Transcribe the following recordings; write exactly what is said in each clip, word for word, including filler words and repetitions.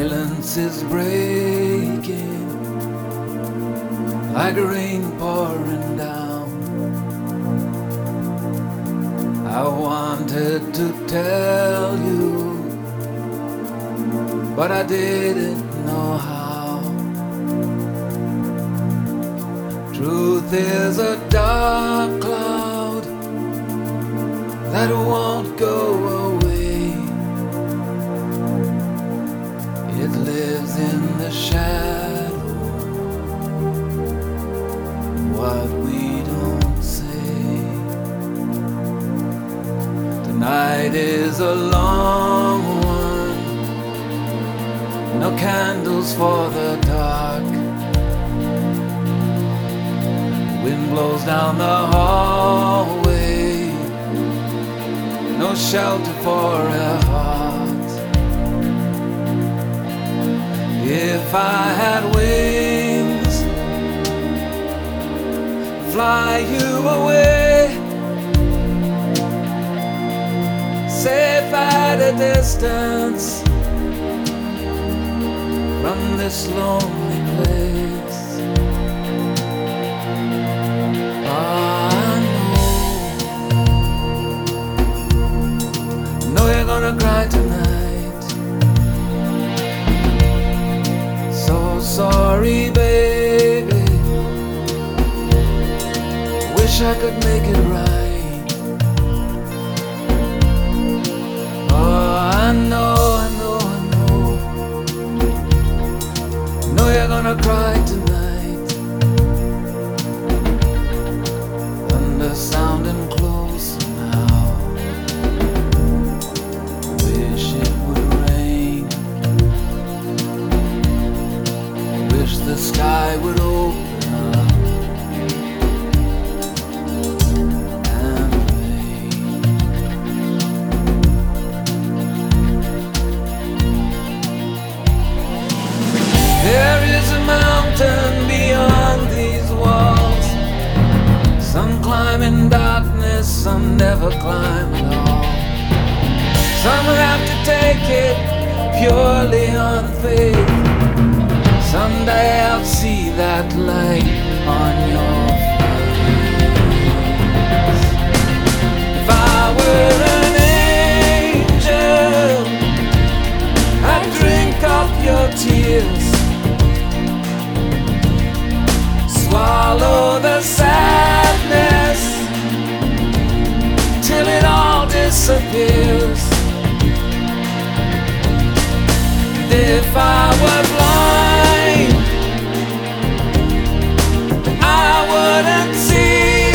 Silence is breaking like rain pouring down. I wanted to tell you, but I didn't know how. Truth is a dark cloud that won't go away. It lives in the shadow, what we don't say. Tonight is a long one, no candles for the dark. Wind blows down the hallway, no shelter for a heart. If I had wings, fly you away, safe at a distance from this lonely place. I know, know you're gonna cry tonight. So sorry, baby. Wish I could make it right. Oh, I know, I know, I know. Know you're gonna cry tonight. Thunder sounding close now. Wish it would rain. Wish the sky would open up and rain. There is a mountain beyond these walls. Some climb in darkness, some never climb at all. Some have to take it purely on faith. Someday I'll see that light on your face. If I were an angel, I'd drink up your tears, swallow the sadness till it all disappears. And if I were blind, I wouldn't see.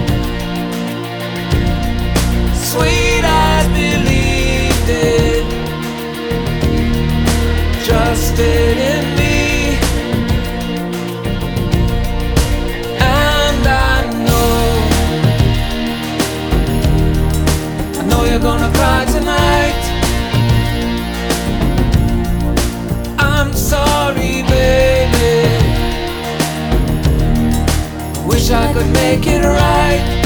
Sweet eyes believed it, trusted in me. And I know, I know you're gonna cry tonight. I'm sorry, baby. Wish I could make it right.